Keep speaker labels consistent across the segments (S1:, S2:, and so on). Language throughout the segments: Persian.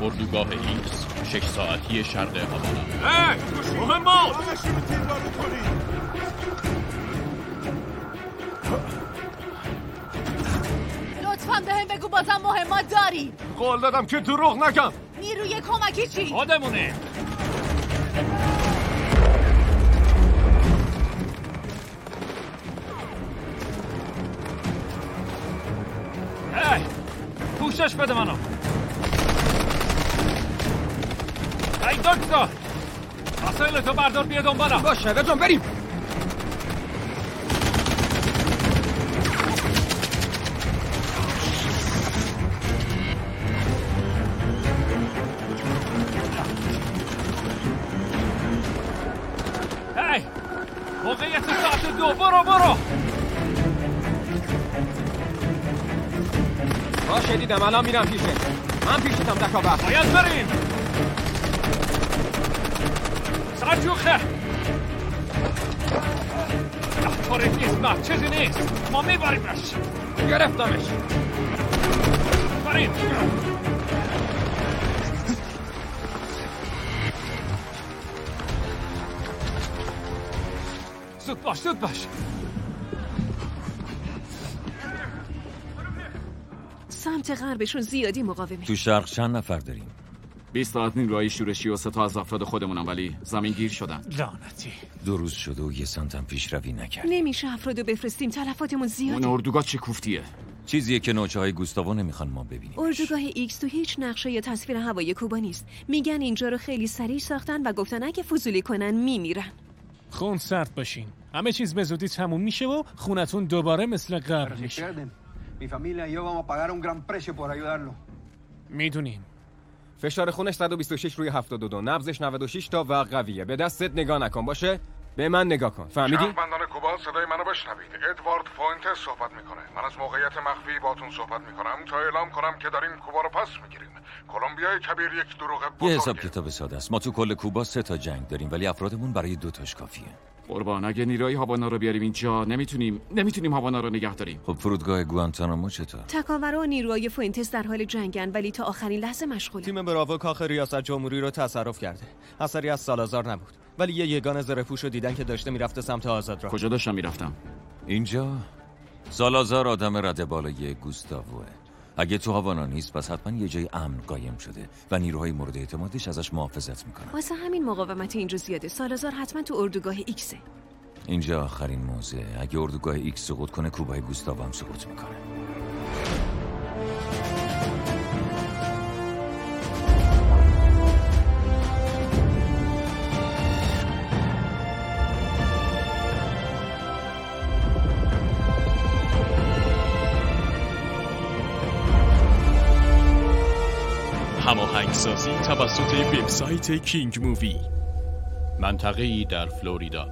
S1: اردوگاه ایکس 6 ساعتی شرق هاوانا.
S2: مهمات
S3: لطفاً بهم بگو بازم مهمات داری.
S2: قول دادم که دروغ نگم.
S3: نیروی کمکی چی؟
S1: خودمونه. پوشش بده منو. ای دکتر، وسایل تو بردار بیا دنبالم.
S2: باشه بجان بریم.
S1: هی موقعیت ساعت 2. برو
S2: باشه دیدم الان میرم پیشه. من پیشتم دکاور.
S1: باید بریم. سرجوخه طوریت نیست. نه چیزی نیست. ما میبریمش.
S2: گرفتمش.
S1: بریم. زود باش.
S3: سمت غربشون زیادی مقاومه.
S4: تو شرق چند نفر داریم؟
S5: 20 ساعت نیروهای شورشی و 3 از افراد خودمونم، ولی زمین گیر شدن.
S1: لعنتی.
S4: 2 روز شده و یه سانتم پیشروی نکرد.
S3: نمیشه افرادو بفرستیم، تلفاتمون زیاده.
S5: اون اردوگاه چه کوفتیه؟
S4: چیزیه که نوچه‌های گوستاوو نمیخوان ما ببینیم.
S3: اردوگاه ایکس تو هیچ نقشه یا تصویر هوایی کوبا نیست. میگن اینجا رو خیلی سریع ساختن و گفتن اگه فضولی کنن میمیرن.
S6: خون سرد باشین. همه چیز به زودی تموم میشه و خونتون دوباره مثل قبل میشه.
S7: Mi familia y yo vamos a pagar un gran precio por ayudarlo.
S6: میدونیم.
S2: فشار خونش 126 روی 72. نبضش 96 تا و قویه. به دستت نگاه نکن باشه؟ به من نگاه کن. فهمیدی؟
S8: شهروندان کوبا صدای منو بشنوید. ادوارد پوینتس صحبت میکنه. من از موقعیت مخفی باتون صحبت میکنم تا اعلام کنم که داریم کوبا رو پس میگیریم. کلمبیای کبیر یک دروغ بزرگه.
S4: یه حساب کتاب ساده است. ما تو کل کوبا 3 تا جنگ داریم ولی افرادمون برای 2 تاش کافیه.
S5: قربان، اگه نیروی هاوانا رو بیاریم اینجا نمیتونیم هاوانا رو نگه داریم.
S4: خب فرودگاه گوانتانامو چطور؟
S3: تکاورا و نیروهای فوینتس در حال جنگن ولی تا آخرین لحظه مشغولن.
S2: تیم براوو کاخ ریاست جمهوری رو تصرف کرده. اثری از سالازار نبود. ولی یه یگان زره‌پوش رو دیدن که داشته میرفته سمت آزاد راه.
S5: کجا داشتم میرفتم؟
S4: اینجا سالازار آدم رده بالای گوستاووه. اگه تو هاوانا نیست پس حتما یه جای امن قایم شده و نیروهای مورد اعتمادش ازش محافظت میکنن.
S3: واسه همین مقاومت اینجا زیاده. سالازار حتما تو اردوگاه ایکسه.
S4: اینجا آخرین موضع. اگه اردوگاه ایکس سقوط کنه کوبای گوستاوو هم سقوط میکنه.
S1: هماهنگسازی توسط وبسایت کینگ مووی. منطقه‌ای در فلوریدا.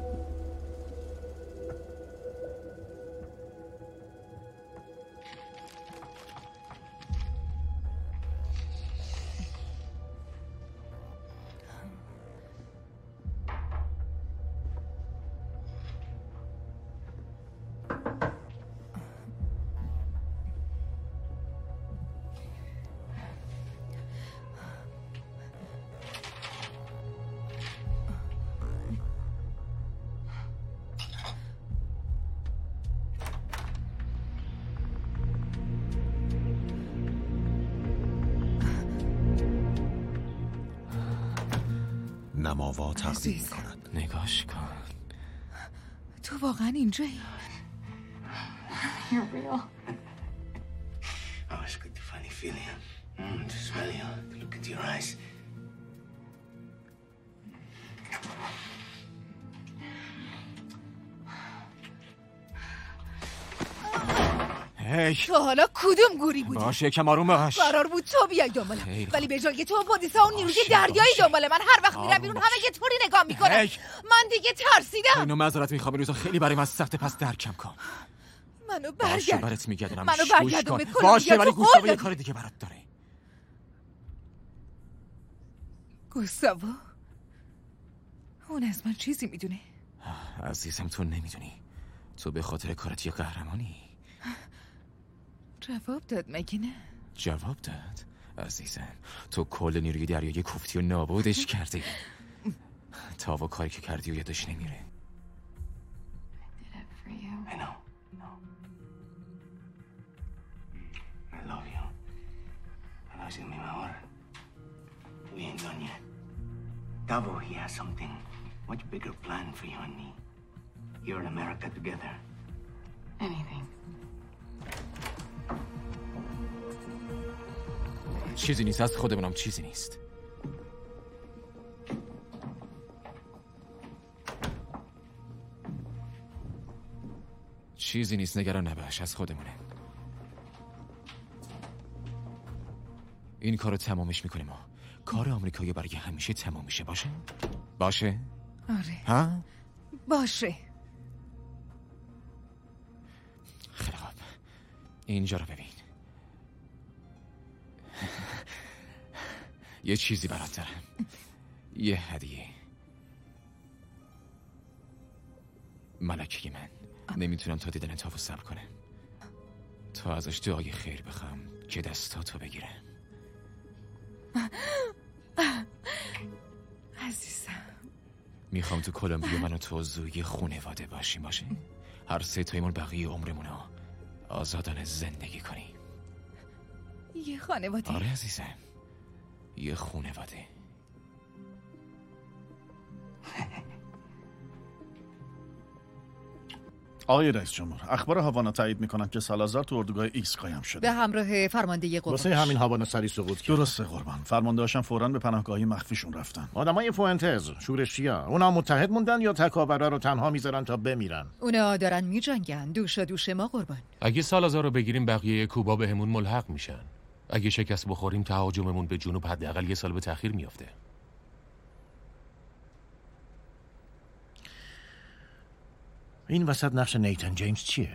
S9: نماوا تقدیم می‌کند.
S5: نگاش کن.
S10: تو واقعا اینجایی؟
S11: You're real.
S12: Oh, it's good to finally feel you. To smell you, to look into your eyes.
S10: تو حالا کدوم گوری بودی؟
S5: باشه یکم آروم باش.
S10: قرار بود تو بیای دنبالم ولی به جای تو پلیسا و نیروی دریایی دنبال من. هر وقت میرم بیرون همه یه طوری نگاه میکنن. من دیگه ترسیدم.
S5: اینو معذرت میخوام، روزا خیلی برای من سخته، پس درکم کن.
S10: منو برگردون.
S5: برات میگردونم.
S10: منو برگردون به کلمبیا.
S5: باشه ولی گوستاوو یه کار دیگه برات داره.
S10: گوستاوو اون از من چیزی میدونه؟
S5: عزیزم تو نمیدونی. تو به خاطر کارت یه قهرمانی.
S10: جواب داد مگه نه؟
S5: جواب داد؟
S11: عزیزم تو کل نیروی دریایی کوفتی و نابودش کردی. تا و کاری که کردی و یادش نمیره.
S12: I know. I love you. Pero es mi mejor. We ain't done yet. Davo, he has something much bigger planned for you and me. Here in America together.
S10: Anything.
S11: چیزی نیست، از خودمونم چیزی نیست. چیزی نیست، نگران نباش، از خودمونه. این کارو تمامش میکنیم ما. کار آمریکایی برای همیشه تمام میشه. باشه؟
S10: آره.
S11: ها؟
S10: باشه.
S11: خیلی خوب. اینجا رو ببین. یه چیزی برات دارم. یه هدیه. ملکه من. نمیتونم تا دیدن تافو صبر کنم. تا ازش دعای خیر بخوام که دستاتو بگیرم.
S10: عزیزم
S11: میخوام تو کلمبیا من و تو زوی خونواده باشیم. باشه؟ هر سه تایمون بقیه عمرمونو آزادانه زندگی کنیم.
S10: یه خانواده.
S11: آره عزیزم، یه خونواده.
S13: آقای رئیس جمهور، اخبار هاوانا تایید میکنن که سالازار تو اردوگاه ایکس قایم شده
S10: به همراه فرمانده قوات.
S14: واسه همین هاوانا سری سقوط کرد.
S13: درسته قربان. فرماندهاشم فوراً به پناهگاهی مخفیشون رفتن.
S14: آدمای فوئنتز، شورشیا، اونا متحد موندن یا تکاورا رو تنها میذارن تا بمیرن؟
S10: اونا دارن میجنگن دوش ما قربان.
S15: اگه سالازار رو بگیریم بقیه کوبا بهمون ملحق میشن. اگه شکست بخوریم تهاجممون به جنوب حداقل یه سال به تأخیر میافته.
S14: این وسط نقش نیتن جیمز چیه؟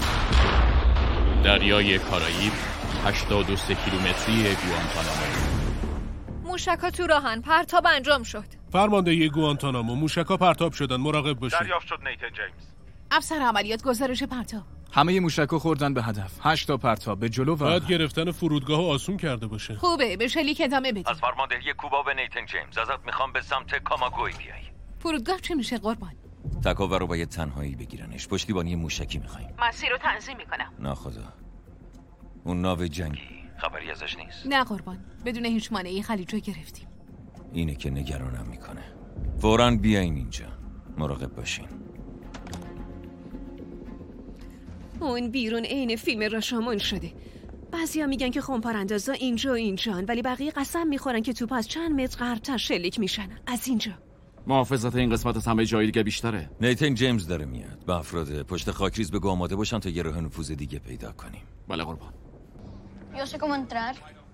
S1: دریای کارائیب 83 کیلومتری گوانتانامو.
S10: موشک‌ها تو راهن. پرتاب انجام شد.
S6: فرمانده گوانتانامو، موشک‌ها پرتاب شدن، مراقب باشید.
S8: دریافت شد نیتن جیمز.
S10: افسر عملیات گزارش پرتاب.
S11: همه موشک‌ها خوردن به هدف. 8 تا پرتاب به جلو و
S6: باید گرفتن فرودگاهو آسون کرده باشه.
S10: خوبه، به شلیک ادامه بدید.
S4: از فرماندهی کوبا به نیتن جیمز، ازت میخوام به سمت کاماگوی بیای.
S10: فرودگاه چی میشه قربان؟
S4: تکاور رو باید تنهایی بگیرنش. پشتیبانی موشکی میخوایم.
S10: مسیر رو تنظیم میکنم.
S4: نه خدا. اون ناو جنگی خبری ازش نیست؟
S10: نه قربان، بدون هیچ مانعی خلیج رو گرفتیم.
S4: اینه که نگرانم میکنه. فوراً بیاین اینجا. مراقب باشین.
S3: اون بیرون عین فیلم راشامون شده. بعضیا میگن که خمپاره‌اندازا اینجا و اینجان، ولی بقیه قسم میخورن که توپ از چند متر غرب‌تر شلیک میشن. از اینجا.
S5: محافظت این قسمت از همه جای دیگه بیشتره.
S4: نیتن جیمز داره میاد. با افراد پشت خاکریز بگو آماده باشن تا یه راه نفوذ دیگه پیدا کنیم.
S5: بله قربان.
S16: Yo sé cómo entrar.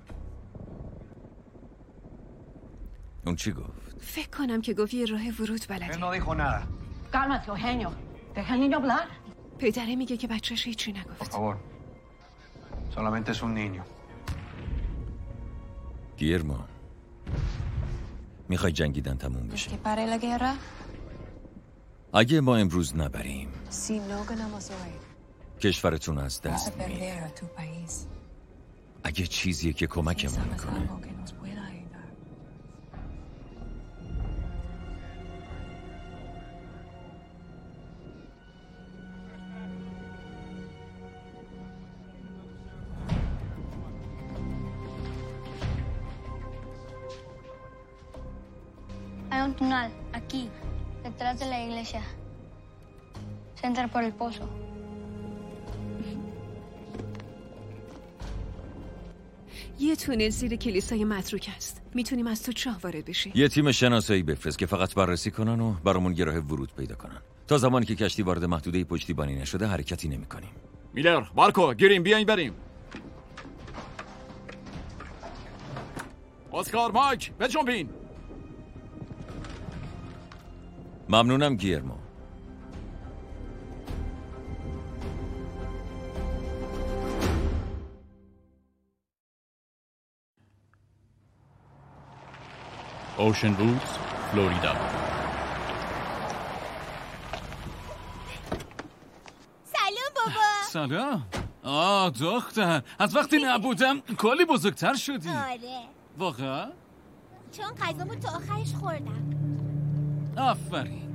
S4: اون چی گفت؟
S3: فکر کنم که گفت یه راه ورود بلده.
S7: No dijo nada.
S16: Cálmate, Eugenio. Deja al niño hablar.
S3: پدره میگه که بچه‌ش هیچی
S7: Por
S3: نگفت.
S7: favor. Solamente es un niño.
S4: گیرمو، میخوای جنگیدن تموم بشه؟
S16: Que pare la guerra.
S4: اگه ما امروز نبریم
S16: Si no ganamos hoy,
S4: کشورتون از
S16: vas a
S4: دست میدید.
S16: perder a tu país.
S4: اگه چیزیه که کمکمون
S16: ¿Sabes
S4: میکنه
S16: algo que nos pueda ayudar?
S17: Hay un túnel aquí, detrás de la iglesia. Se entra por el pozo.
S3: یه تونل زیر کلیسای متروک است. میتونیم از تو چاه وارد بشیم.
S4: یه تیم شناسایی بفرست که فقط بررسی کنن و برامون یه راه ورود پیدا کنن. تا زمانی که کشتی وارد محدوده پشتیبانی نشده حرکتی نمی‌کنیم.
S5: میلر، مارکو، گیریم، بیاین بریم. اسکار، مایک، بجنبین.
S4: ممنونم گیرمو.
S1: اوشن وودز، فلوریدا.
S18: سلام بابا.
S11: سلام. دختر، از وقتی نبودم کلی بزرگتر شدی.
S18: آره.
S11: واقعا؟
S18: چون غذامو تا آخرش خوردم.
S11: آفرین.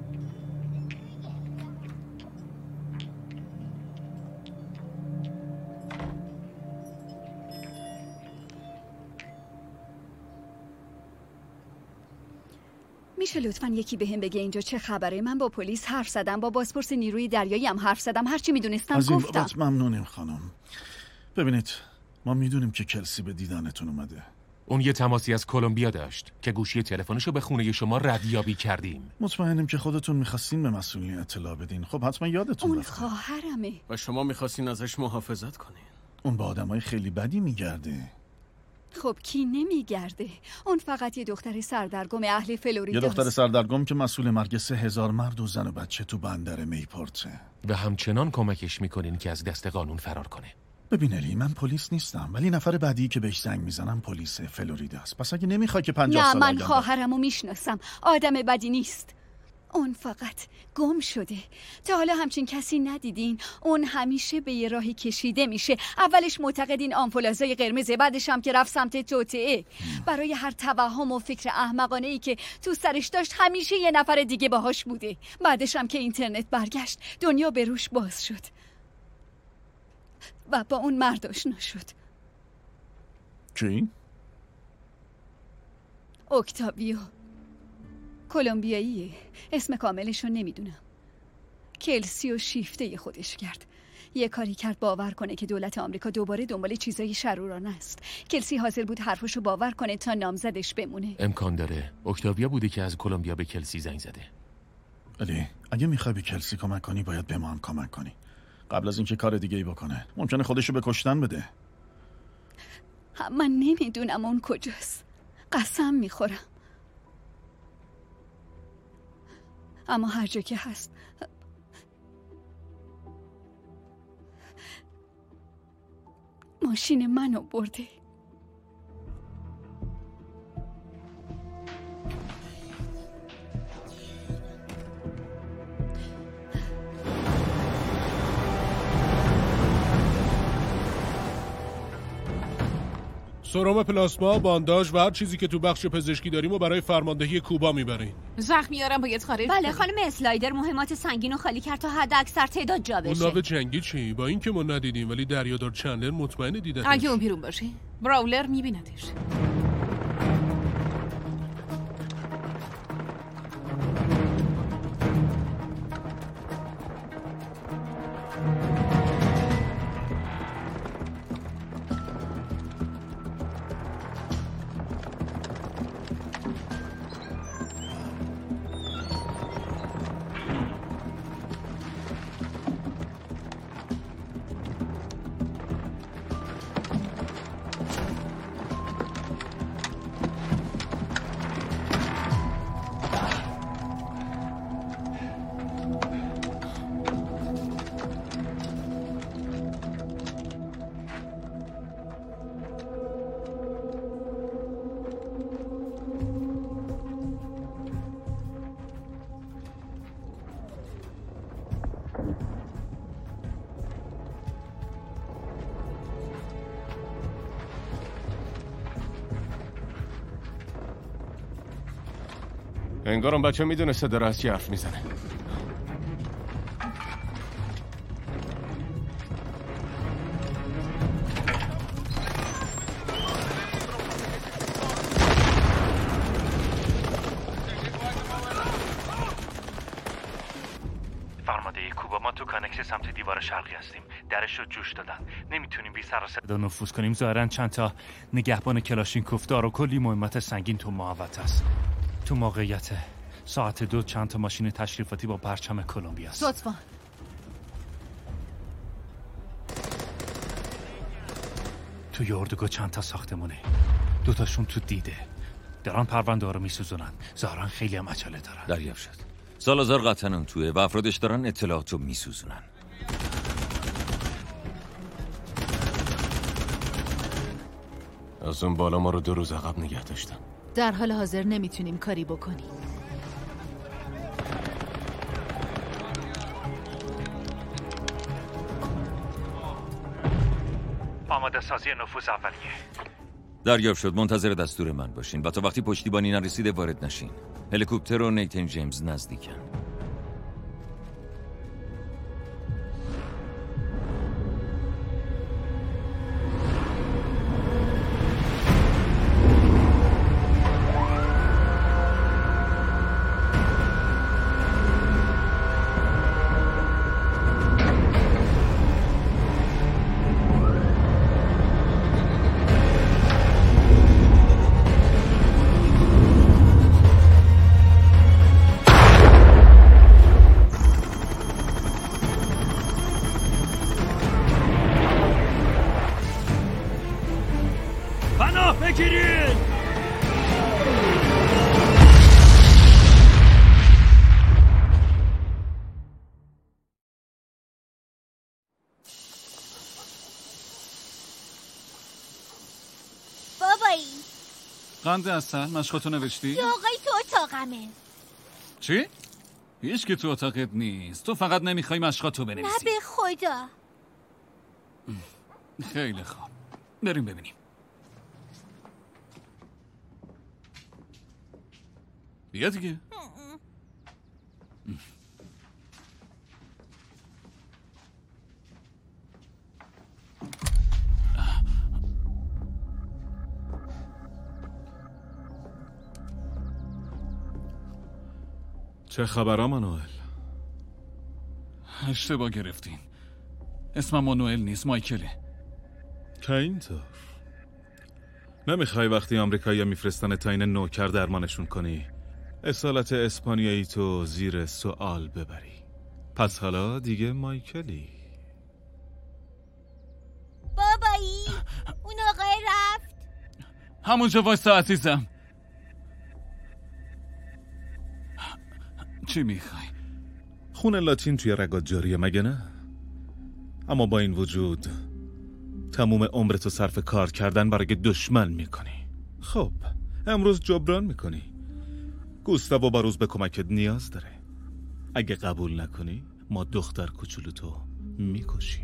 S19: میشه لطفاً یکی بهم بگه اینجا چه خبره؟ من با پلیس حرف زدم، با بازپرس نیروی دریایی هم حرف زدم، هرچی میدونستم
S13: از این
S19: گفتم.
S13: بابت ممنونیم خانم. ببینید ما میدونیم که کلسی به دیدنتون اومده.
S15: اون یه تماسی از کلمبیا داشت که گوشی تلفنشو به خونه شما ردیابی کردیم.
S13: مطمئنم که خودتون میخواستین به مسئولین اطلاع بدین. خب حتما یادتون
S19: اون
S13: رفته.
S19: خواهرمه.
S1: و شما میخواستین ازش محافظت کنین.
S13: اون با آدمای خیلی بدی میگرده.
S19: خب کی نمیگرده؟ اون فقط یه دختر سردرگم اهل فلوریدا.
S13: یه دختر سردرگم که مسئول مرگ 3000 مرد و زن و بچه تو بندر میپورته.
S15: و همچنان کمکش میکنین که از دست قانون فرار کنه.
S13: ببین الی، من پلیس نیستم ولی نفر بعدی که بهش زنگ میزنم پلیس فلوریدا است. پس اگه نمیخوای که 50
S19: نه،
S13: سال
S19: من خواهرمو میشناسم، آدم بدی نیست. اون فقط گم شده. تا حالا همچین کسی ندیدین؟ اون همیشه به یه راهی کشیده میشه. اولش معتقدین آمپولازای قرمزه، بعدش هم که رفت سمت توطئه. برای هر توهم و فکر احمقانه‌ای که تو سرش داشت همیشه یه نفر دیگه باهاش بوده. بعدش هم که اینترنت برگشت دنیا به روش باز شد و با اون مرد آشنا شد.
S13: چی؟
S19: اوکتاویو. کلمبیاییه، اسم کاملشو نمیدونم. کلسی و شیفته خودش کرد. یه کاری کرد باور کنه که دولت آمریکا دوباره دنبال چیزای شرورانه است. کلسی حاضر بود حرفشو باور کنه تا نامزدش بمونه.
S15: امکان داره اوکتاویا بوده که از کلمبیا به کلسی زنگ زده.
S13: علی، اگه میخوای به کلسی کمک کنی باید به ما هم کمک کنی. قبل از اینکه کار دیگه ای بکنه ممکنه خودشو به کشتن بده.
S19: من نمیدونم اون کجاست. قسم میخورم. اما هر جا که هست ماشین منو برده.
S6: سرم پلاسما، بانداژ و هر چیزی که تو بخش پزشکی داریم و برای فرماندهی کوبا میبرین.
S3: زخمیارم باید خارج.
S10: بله خانم اسلایدر مهمات سنگین رو خالی کرد تا حد اکثر تعداد جا بشه.
S6: اون ناو جنگی چی؟ با این که ما ندیدیم ولی دریادار چندلر مطمئن دیدنش.
S3: اگه اون بیرون باشه براولر میبیندش.
S2: انگارم بچه میدونسته داره از چی حرف میزنه.
S20: فرمانده کوبا، ما تو کانکس سمت دیوار شرقی هستیم. درش رو جوش دادن. نمیتونیم بی سر و صدا نفوذ کنیم. ظاهرا چند تا نگهبان کلاشینکوف دار و کلی مهمت سنگین تو محوطه است. تو موقعیت ساعت 2 چند تا ماشین تشریفاتی با پرچم کلمبیا است.
S3: لطفاً.
S20: توی اردوگاه چند تا ساختمونه. 2 تاشون تو دیده. دارن پرونده رو میسوزونن. ظاهرا خیلی هم عجله دارن.
S4: دریافت شد. سالازار قطعاً اون توه و افرادش دارن اطلاعات رو میسوزونن.
S2: از اون بالا ما رو 2 روز عقب نگه داشتن.
S3: در حال حاضر نمیتونیم کاری بکنیم.
S20: آماده سازی نفوذ اولیه.
S4: دریافت شد. منتظر دستور من باشین و تا وقتی پشتیبانی نرسیده وارد نشین. هلیکوپتر و نیتن جیمز نزدیکن.
S13: قند اصل مشقاتو نوشتی؟
S18: یه آقای تو اتاقمه.
S13: چی؟ هیچ که تو اتاقت نیست. تو فقط نمیخوای مشقاتو بنویسی.
S18: نه به خدا.
S13: خیلی خوب. بریم ببینیم. بیا دیگه.
S6: چه خبرها مانوئل؟
S13: اشتباه گرفتین. اسمم مانوئل نیست، مایکله.
S6: که اینطور نمیخوای وقتی آمریکایی‌ها میفرستن تا این نوکر درمانشون کنی اصالت اسپانیایی تو زیر سوال ببری؟ پس حالا دیگه مایکلی.
S18: بابایی اون آقای رفت.
S13: همونجا وایستا عزیزم. چی میخوای؟
S6: خون لاتین توی رگات جاریه مگه نه؟ اما با این وجود تموم عمرتو صرف کار کردن برای دشمن میکنی. خب امروز جبران میکنی. گوستاو باروز به کمکت نیاز داره. اگه قبول نکنی ما دختر کوچولوتو میکشیم.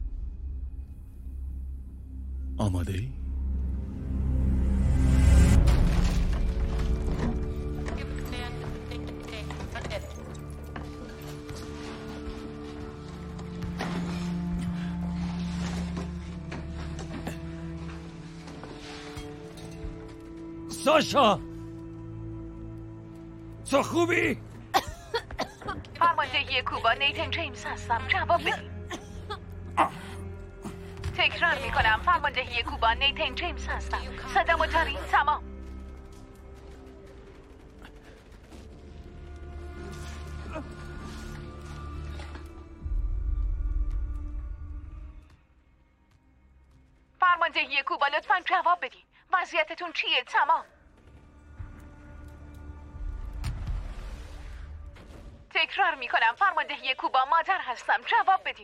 S6: آماده ای؟
S4: ساشا تو خوبی؟
S3: فرماندهی کوبا نیتن جیمز هستم. جواب بدین. تکرار میکنم فرماندهی کوبا نیتن جیمز هستم. صدا متاری تمام. فرماندهی کوبا لطفاً جواب بدین. وضعیتتون چیه؟ تمام. تکرار میکنم فرماندهی کوبا مادر هستم. جواب بدین.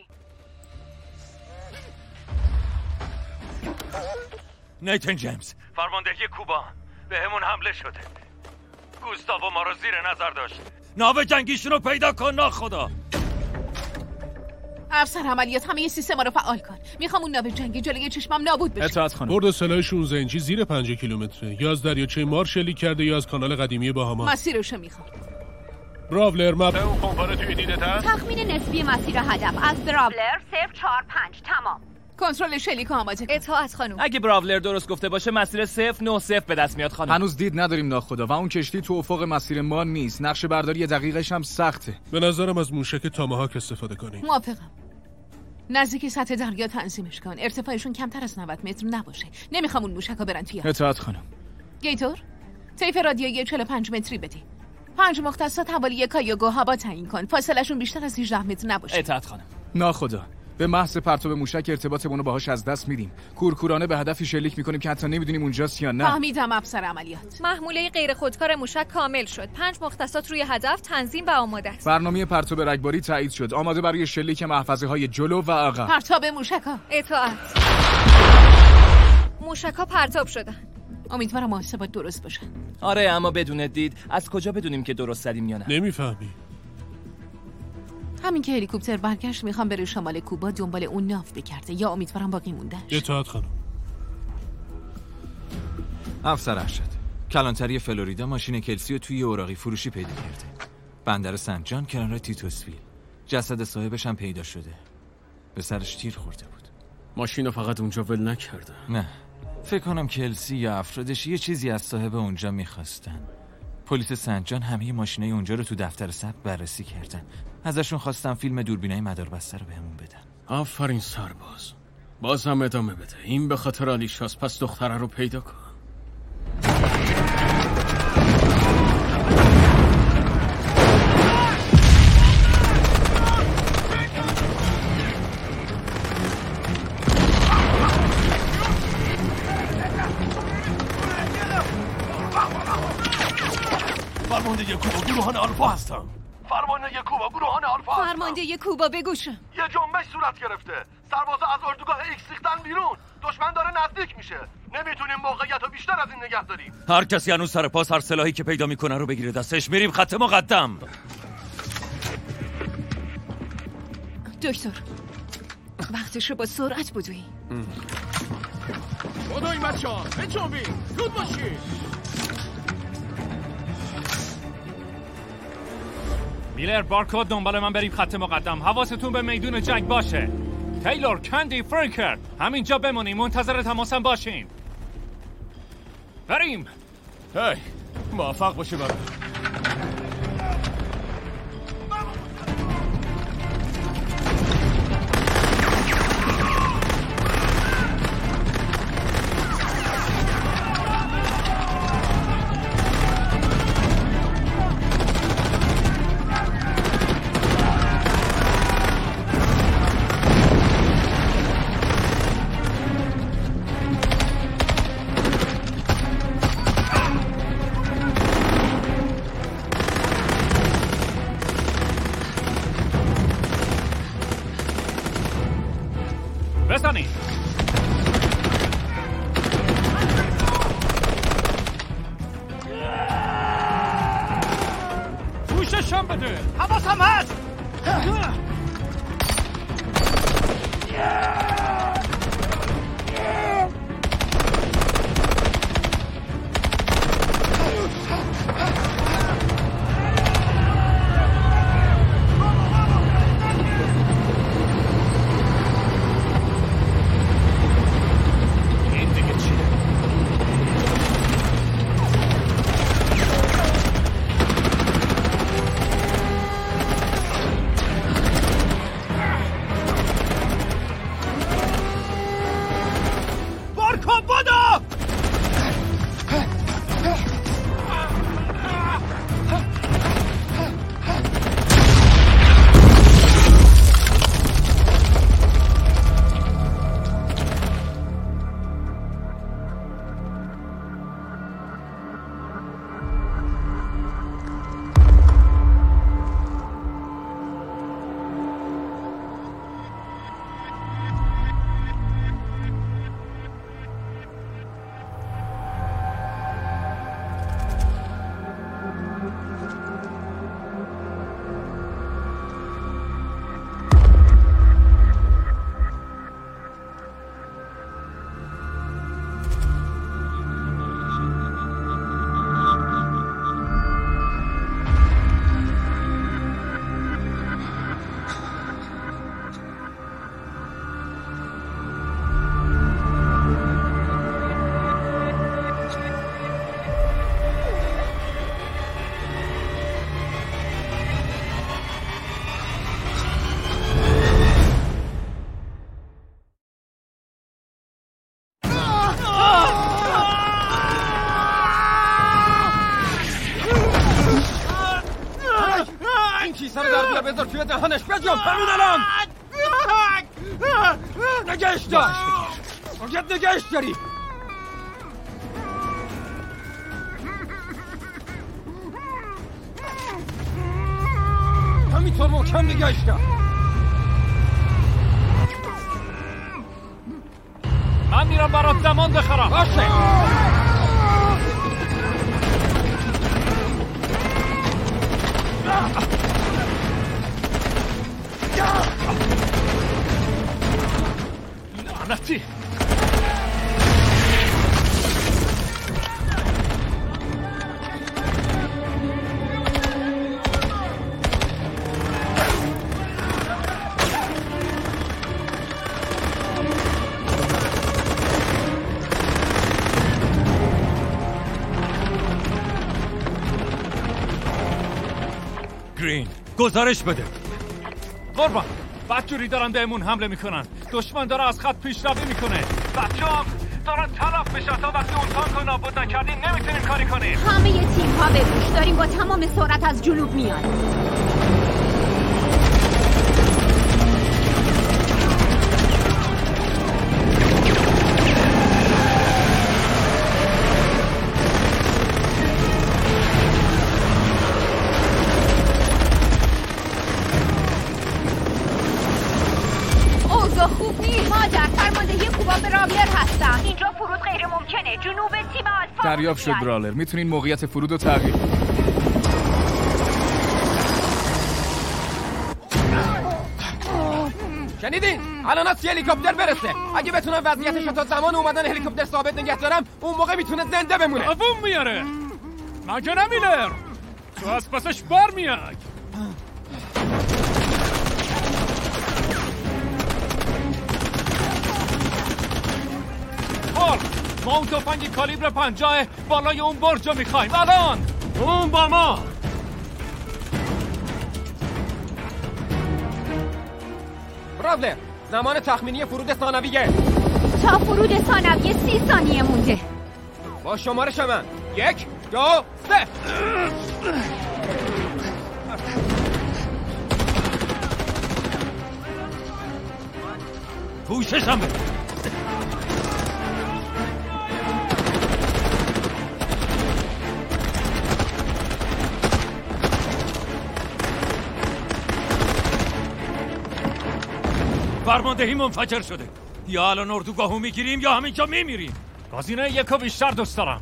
S4: نیتن جیمز.
S20: فرماندهی کوبا به همون حمله شده. گوستاو ما رو زیر نظر داشت.
S4: ناو جنگیشون رو پیدا کن ناخدا.
S3: افسر عملیات همه سیستما رو فعال کن. میخوام اون ناو جنگی جلوی چشمم نابود بشه.
S6: اطاعت خانم. برد سلاح 16 اینچی زیر 5 کیلومتره. یا از دریاچه مار شلیک کرده یا از کانال قدیمی باهاما.
S3: مسیرشو میخوام.
S6: براولر مپ.
S15: اون پمپاره توی دیدت هست؟
S19: تخمین نسبی مسیر هدف از براولر 045 تمام.
S3: کنترل شلیک آماده.
S19: اطاعت خانم.
S21: اگه براولر درست گفته باشه مسیر 090 به دست میاد خانم.
S2: هنوز دید نداریم ناخدا و اون کشتی تو افق مسیر ما نیست. نقشه برداری دقیقش هم سخته.
S6: به نظرم از موشک تاماهاک استفاده کنیم.
S3: موافقم. نزدیک سطح دریا تنظیمش کن. ارتفاعشون کمتر از 90 متر نباشه. نمیخوام اون موشکا برن توی.
S2: اطاعت خانم.
S3: گیتور طیف رادیویی 45 متری بدی. 5 مختصات حوالی کایوگو هوا تعیین کن. فاصلهشون بیشتر از 18 متر نباشه.
S21: اطاعت خانم.
S2: ناخدا به محض پرتاب موشک ارتباطمون رو باهاش از دست میدیم. کورکورانه به هدفی شلیک میکنیم که حتی نمیدونیم اونجاست یا نه.
S3: فهمیدم افسر عملیات.
S19: محموله غیر خودکار موشک کامل شد. 5 مختصات روی هدف تنظیم و آماده است.
S2: برنامه پرتاب رگباری تایید شد. آماده برای شلیک محفظه‌های جلو و عقب.
S3: پرتاب موشکا.
S19: اطاعت. موشکا پرتاب شدن.
S3: امیدوارم محاسبات درست باشن.
S21: آره اما بدون دید از کجا بدونیم که درست زدیم یا نه؟
S6: نمیفهمی.
S3: همین که هلیکوپتر برگشت میخوام بره شمال کوبا دنبال اون ناو بگرده، یا امیدوارم باقی موندهش.
S9: اطاعت خانم.
S22: افسر ارشد، کلانتری فلوریدا ماشین کلسیو توی اوراقی فروشی پیدا کرده. بندر سنت جان کنار تیتوسویل. جسد صاحبش هم پیدا شده. به سرش تیر خورده بود.
S9: ماشینو فقط اونجا ول نکرده.
S22: نه، فکر کنم کلسی یا افرادش یه چیزی از صاحب اونجا میخواستن. پلیس سنت جان همه ماشینای اونجا رو تو دفتر ثبت بررسی کردن. ازشون خواستم فیلم دوربینای مداربسته رو بهمون بدن.
S9: آفرین سرباز. باز هم ادامه بده. این به خاطر آلیشاست، پس دختره رو پیدا کن.
S23: فرمانده کوبا گروهان آلفا هستم. فرمانده کوبا گروهان آلفا هستم.
S3: فرمانده کوبا بگوشم.
S23: یه جنبش صورت گرفته. سربازا از اردوگاه ایکس ریختن بیرون. دشمن داره نزدیک میشه. نمیتونیم موقعیت رو بیشتر از این نگه داریم.
S4: هر کسی هنوز سر پاس هر سلاحی که پیدا میکنه رو بگیره دستش. میریم خط مقدم.
S3: دکتر وقتش رو با سرعت بدوی.
S5: بدوی بچه ها بچوبی زود باشی.
S20: میلر بارکود دنبال من بریم خط مقدم. حواستون به میدون جنگ باشه. تیلور، کندی، فرانکر همینجا بمونیم، منتظر تماسم باشین. بریم.
S9: هی موفق باشه برام.
S20: بزنید. پوششم بده.
S23: حواسم هست.
S2: بذار توی دهنش بجام همین الان. نگهش دار. باید نگهش داری. همینطور محکم نگهش دار.
S20: من میرم برات زمان بخرم.
S2: باشه.
S22: گرین گزارش بده.
S20: قربان بدجوری دارن بهمون حمله میکنن. دشمن داره از خط پیشروی میکنه. بچه‌ها دارن تلف بشن. تا وقتی اون تانک رو نابود نکردیم نمیتونیم کاری کنیم.
S18: همه تیم ها به گوش داریم با تمام سرعت از جنوب میان.
S19: خوب نیست. مادر فرماندهی کوبا به رالر هستم. اینجا فرود غیر ممکنه. جنوب تیم آلفا
S2: دریافت شد رالر. میتونین موقعیت فرود رو تغییر شنیدین؟ الان از هلیکوپتر برسه. اگه بتونم وضعیتش تا زمان اومدن هلیکوپتر ثابت نگه دارم اون موقع میتونه زنده بمونه.
S20: دووم میاره. مگه نمیلر تو از پسش بر میای. ما اون تفنگ کالیبر 50 بالای اون برج رو میخوایم الان. اون با ما.
S2: رالر زمان تخمینی فرود ثانویه.
S18: تا فرود ثانویه 30 ثانیه مونده.
S2: با شمارش من 1 2 3.
S20: پوششم بده. فرماندهی منفجر شده. یا الان اردوگاهو میگیریم یا همینجا میمیریم. گزینه یکو بیشتر دوست دارم.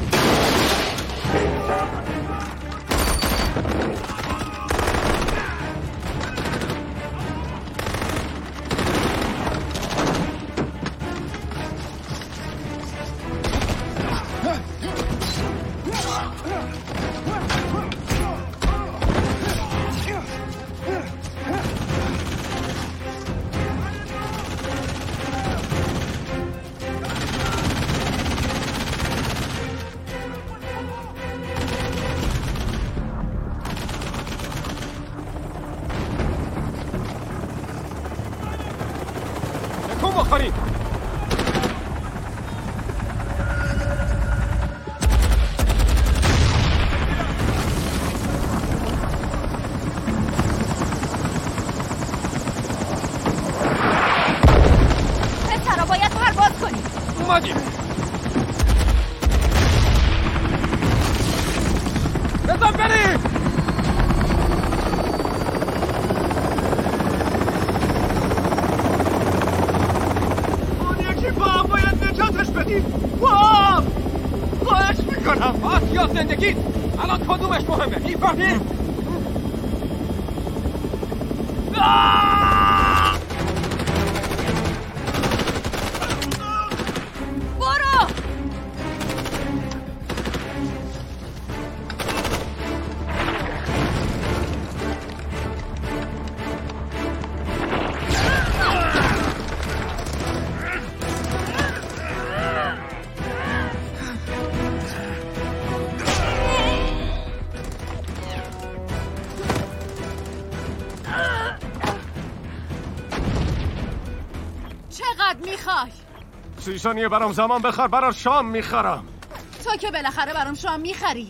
S10: میخوای؟
S23: 30 ثانیه برام زمان بخر. برای شام میخرم.
S10: تو که بالاخره برام شام میخری.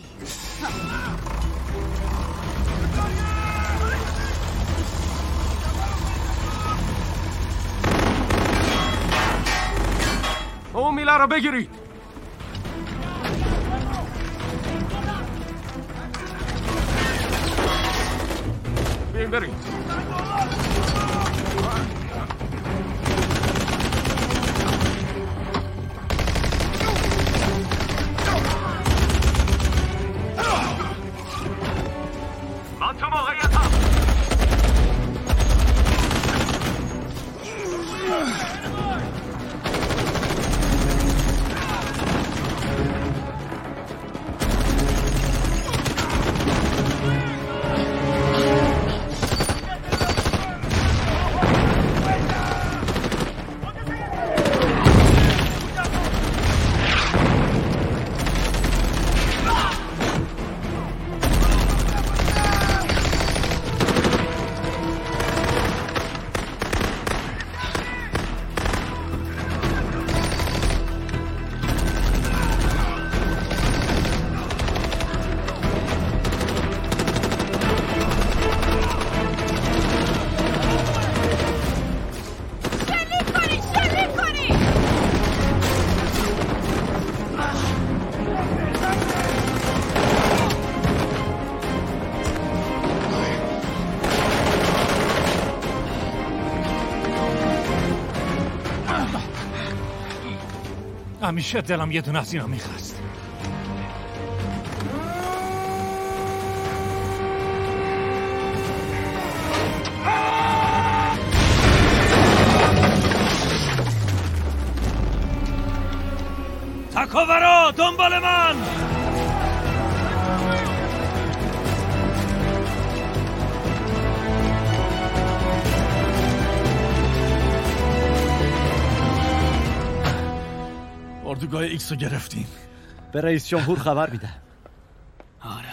S23: اون میله رو بگیرید. بیاین برید.
S20: همیشه دلم یه دونه از اینا میخواست.
S8: تکاورا دنبال من!
S13: اردوگاه ایکس رو گرفتیم.
S12: به رئیس جمهور خبر میده. آره.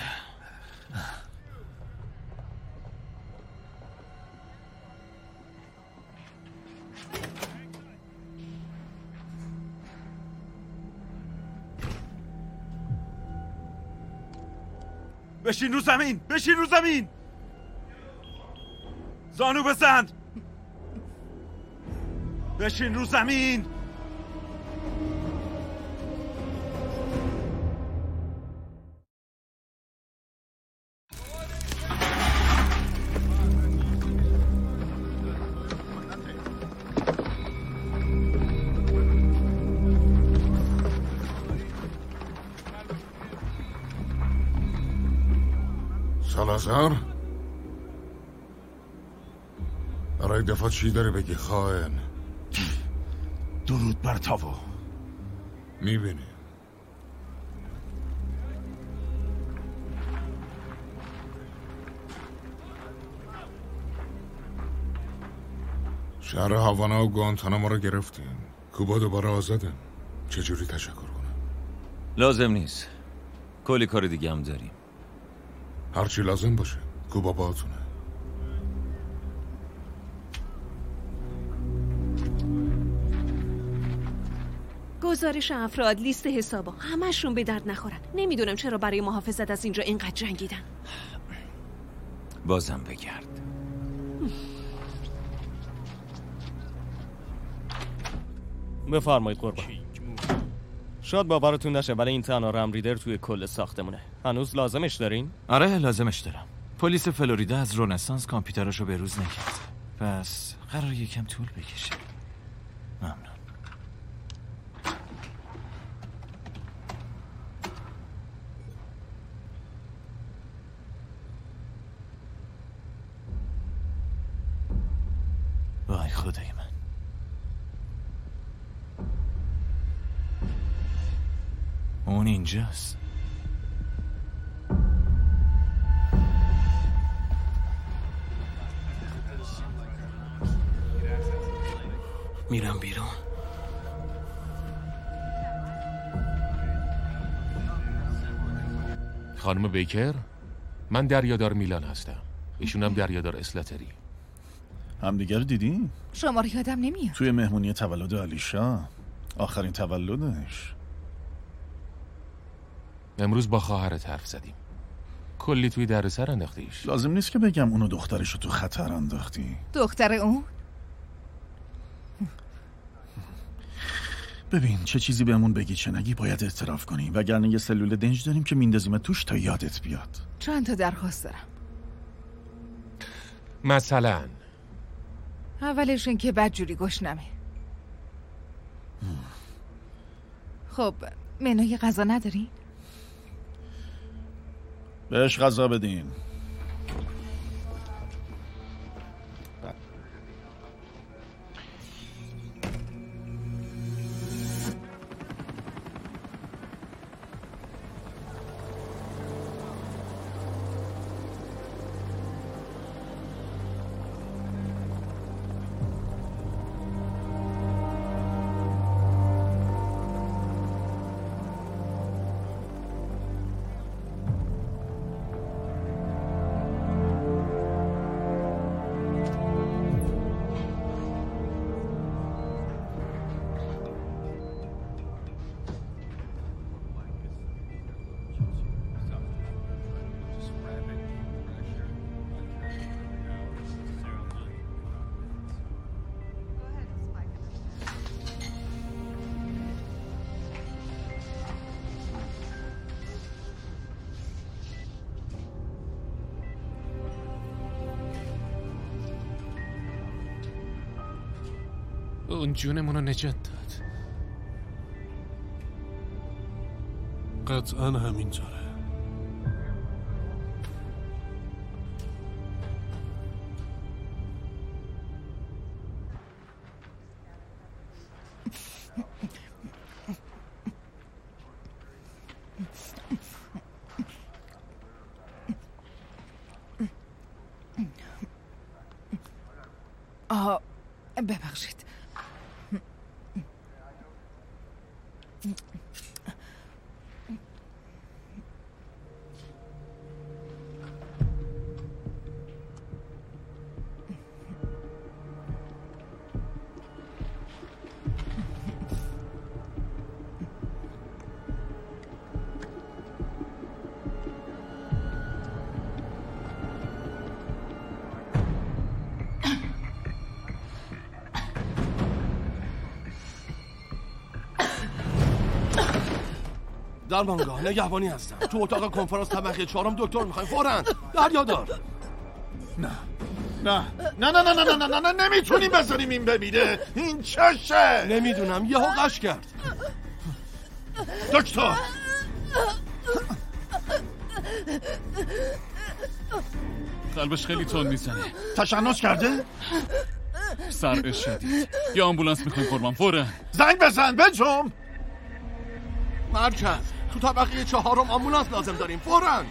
S8: بشین رو زمین! بشین رو زمین! زانو بزن! بشین رو زمین!
S14: سالازار؟ برای دفاع چی داره بگی خائن؟
S13: درود بر تاو.
S14: میبینی شهر هاوانا و گوانتانامو رو گرفتیم. کوبا دوباره آزاده. چجوری تشکر کنم؟
S4: لازم نیست. کلی کار دیگه هم داریم.
S14: هرچی لازم باشه. کوبا باهاتونه.
S3: گزارش افراد، لیست حسابا، همشون به درد نخورن. نمیدونم چرا برای محافظت از اینجا اینقدر جنگیدن.
S4: بازم بگرد.
S24: بفرمایید قربان. شاید باورتون نشه ولی این تنها رم ریدر توی کل ساختمونه. هنوز لازمش دارین؟
S22: آره لازمش دارم. پلیس فلوریدا از رنسانس کامپیوتراشو به روز نکرد. پس قرار یکم طول بکشه. ممنون. وای خدای من. اون اینجاست.
S9: میرم بیرون.
S15: خانم بیکر، من دریادار میلان هستم. ایشونم دریادار اسلاتری.
S13: همدیگه رو دیدی؟
S10: شما رو یادم نمیاد.
S13: توی مهمونی تولد علیشا، آخرین تولدش.
S15: امروز با خواهرت حرف زدیم. کلی توی دردسر انداختیش.
S13: لازم نیست که بگم اونو دخترشو تو خطر انداختی.
S10: دختر اون؟
S13: ببین چه چیزی بهمون بگی چه نگی باید اعتراف کنی، وگرنه یه سلول دنج داریم که میندازیم توش تا یادت بیاد.
S10: چند تا درخواست دارم.
S15: مثلا
S10: اولش این که بدجوری گشنمه. خب منوی غذا نداری؟
S13: بهش غذا بدین.
S15: اون جونمون رو نجات داد.
S7: قطعا همینطوره.
S10: ببخشید.
S23: درمانگاه نگهبانی هستم. تو اتاق کنفرانس طبقه 4 دکتر میخوایم فوراً. دریادار.
S13: نه نمیتونیم بذاریم این بمیره. این چشه؟
S23: نمیدونم یهو قش کرد.
S13: دکتر
S6: قلبش خیلی تند میزنه.
S13: تشنج کرده؟
S6: سرعش شدید. یه آمبولانس میخوایم قربان فوراً.
S13: زنگ بزن بجم.
S23: مرکز تو طبقه 4 آمبولانس لازم داریم فوراً.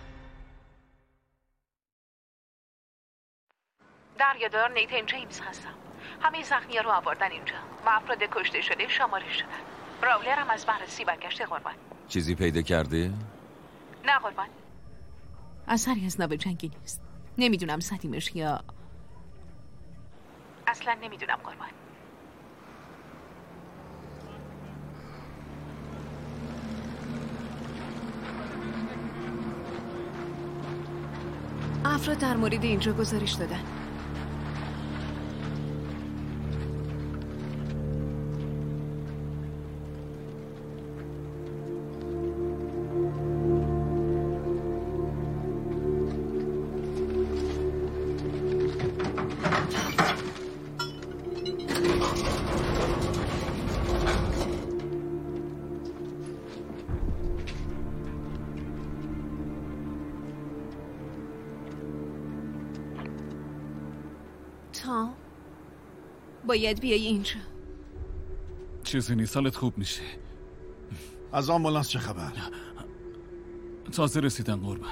S3: دریادار نیتن جیمز هستم. همه زخمی‌ها رو آوردن اینجا و افراد کشته شده شمارش شدن. براولر هم از بررسی برگشته قربان.
S4: چیزی پیدا کرده؟
S3: نه قربان. اثری از ناب جنگی نیست. نمیدونم سدیمش یا اصلا نمیدونم قربان. افراد در مورد اینجا گزارش دادن. باید بیایی اینجا.
S6: چیزی نیست، حالت خوب میشه.
S13: از آمبولانس چه خبر؟
S6: تازه رسیدن قربان.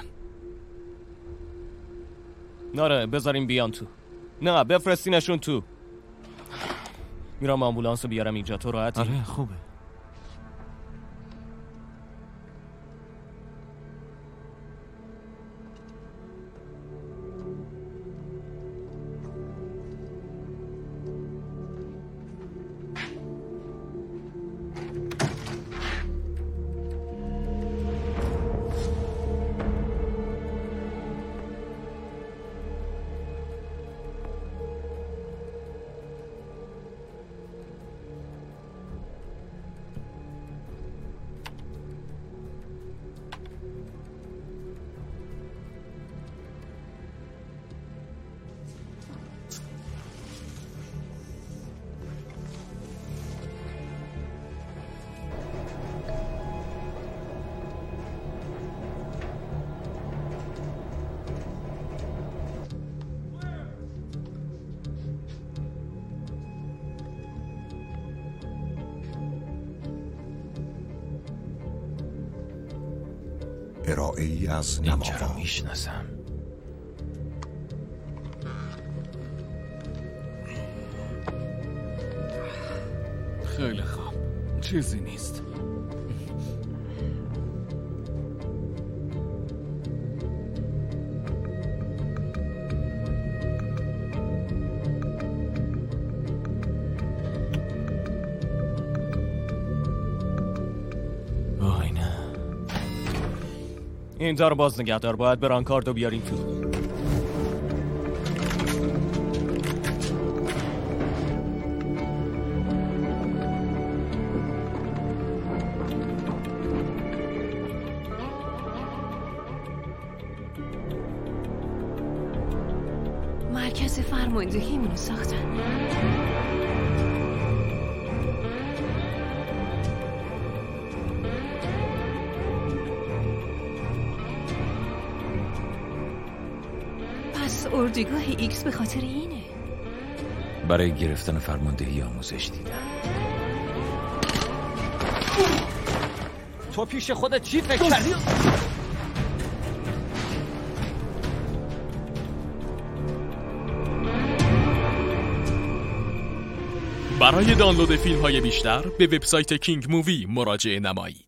S24: ناره بذاریم بیان تو. نه بفرستینشون تو. میرم آمبولانس رو بیارم اینجا. تو راحتی؟
S22: آره خوبه.
S11: ارائه ای از
S22: اینجا رو میشناسم.
S6: خیلی خوب، چیزی نیست.
S24: این در باز نگهدار. باید برانکاردو بیارین تو.
S3: مرکز فرماندهیمونو ساختن. از اردوگاه ایکس به خاطر اینه.
S4: برای گرفتن فرماندهی آموزش دیدم.
S24: تو پیش خودت چی فکر کردی؟
S1: برای دانلود فیلم‌های بیشتر به وبسایت کینگ مووی مراجعه نمایید.